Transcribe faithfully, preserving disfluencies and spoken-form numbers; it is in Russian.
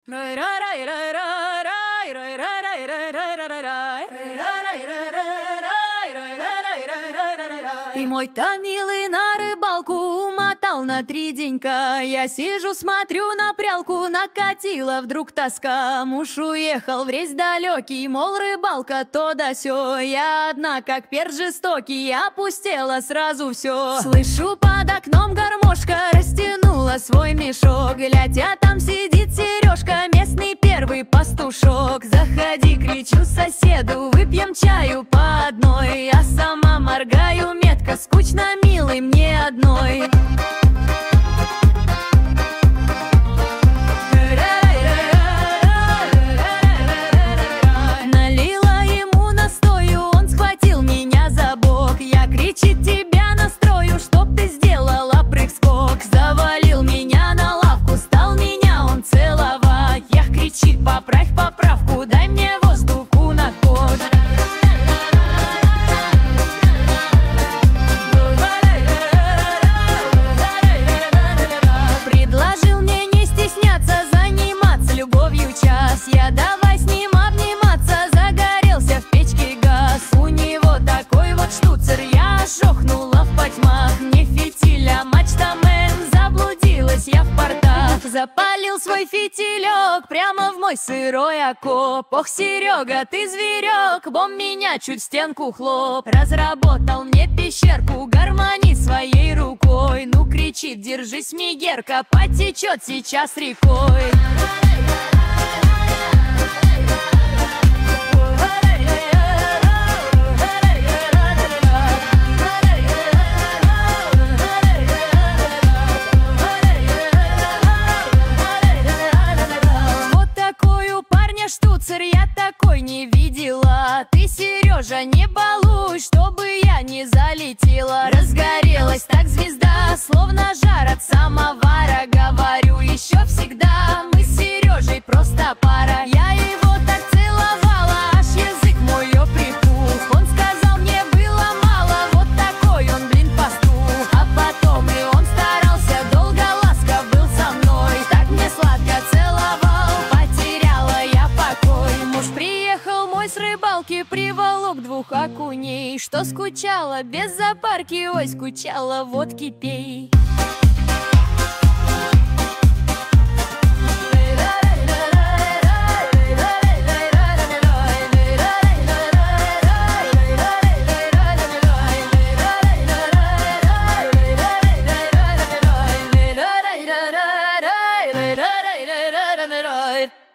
И мой-то милый на рыбалку умотал на три денька. Я сижу, смотрю на прялку, накатила вдруг тоска. Муж уехал в рейс далекий, мол, рыбалка то да сё. Я одна, как перд жестокий, опустела сразу все. Слышу под окном гармошка, растянула свой мешок. Глядя, там сидит Сережка, местный первый пастушок. Заходи, кричу соседу, выпьем чаю по одной. Я сама моргаю метко, скучно, милый, мне одной. Налила ему настою, он схватил меня за бок. Я, кричит, тебя настрою, чтоб ты сделала прыг-скок. Завалил меня на лавку, стал меня он целовать. Я, кричит, поправь поправку, дай мне воздуху на кожу. Предложил мне не стесняться, заниматься любовью час. Я давай с ним обниматься, загорелся в печке газ. У него такой вот штуцер, я ожохнула в потьмах. Не фитиль, а мачтамен, заблудилась я в портах. Запалил свой фитилек прямо в мой сырой окоп. Ох, Серега, ты зверек, бом меня чуть в стенку хлоп. Разработал мне пещерку, гармони своей рукой. Ну, кричит, держись, Мегерка, потечет сейчас рекой. Штуцер, я такой не видела. Ты, Сережа, не балуй, чтобы я не залетела. Разгорелась так звезда, словно жар от самовара. Говорю, еще всегда мы с Сережей просто пара. Я его так целовала, аж язык мой ее припух. Он сказал, мне было мало, вот такой он, блин, пастух. А потом и он старался, долго ласков был со мной. Так мне сладко целовал, потеряла я покой. Муж приехал мой с рыбалки, приволок двух окуней. Что скучала без запарки, ой, скучала, водки пей. Right.